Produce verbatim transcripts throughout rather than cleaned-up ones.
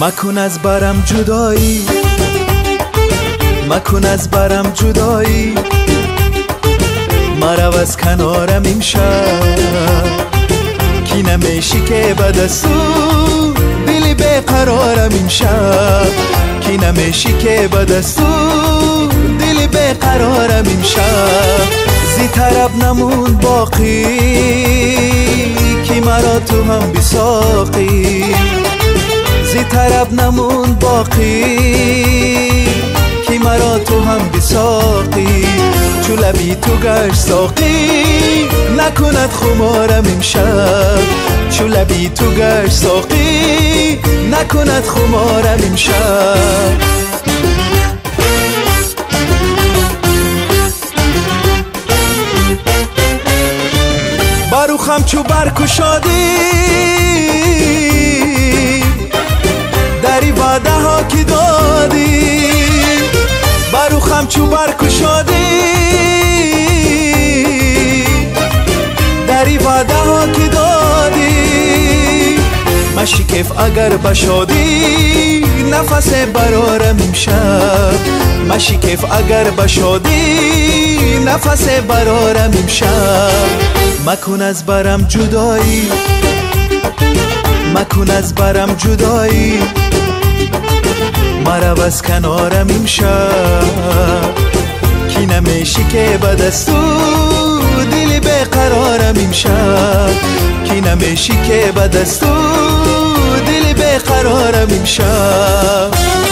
مکن از برم جدایی، مکن از برم جدایی، مرو از کنارم امشب. کی نمیشی که بعد از تو دلی بیقرارم امشب. کی نمیشی که بعد از تو دلی بیقرارم امشب. زی طرب نمون باقی کی مرا تو هم بساقی. زی طرب نمون باقی کی مرا تو هم بساقی. چو لبی تو گشت ساقی نکند خمارم امشب. چو لبی تو گشت ساقی نکند خمارم امشب. باروخم چو برکشادی دری وعده ها کی دادی. باروخم چو برکشادی دری وعده ها کی دادی. مشکف اگر بشادی نفس برارم امشب. مشکف اگر بشادی نفس برارم امشب. مکن از برم جدایی، مکن از برم جدایی، مرو از کنارم امشب. کی نمیشی که بعد از تو دلی بیقرارم امشب. کی نمیشی که بعد از تو دلی بیقرارم امشب.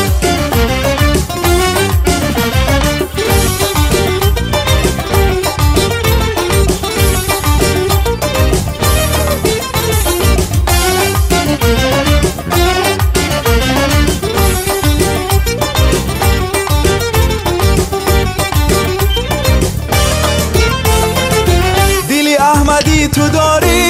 احمدی تو داری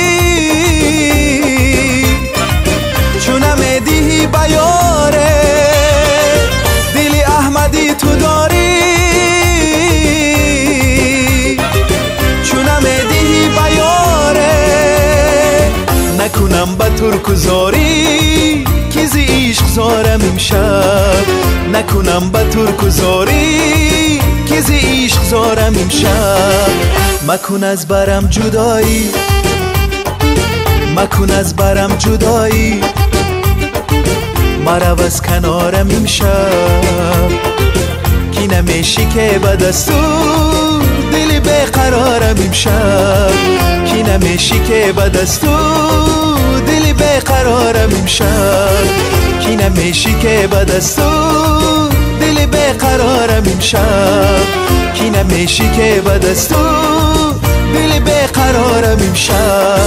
چون نمیدی بیاره. دلی احمدی تو داری چون نمیدی بیاره. نکنم به ترکزاری که زی عشق زارم امشب. نکنم به ترکزاری که زی عشق زارم امشب. مکن از برم جدایی، مکن از برم جدایی، مرو از کنارم امشب. کی نمیشی که بعد از تو دلی بیقرارم امشب. کی نمیشی که بعد از تو دلی بیقرارم امشب. کی نمیشی که بعد از تو دلی بیقرارم امشب. کی نمیشی که بعد از تو دلی بیقرارم امشب.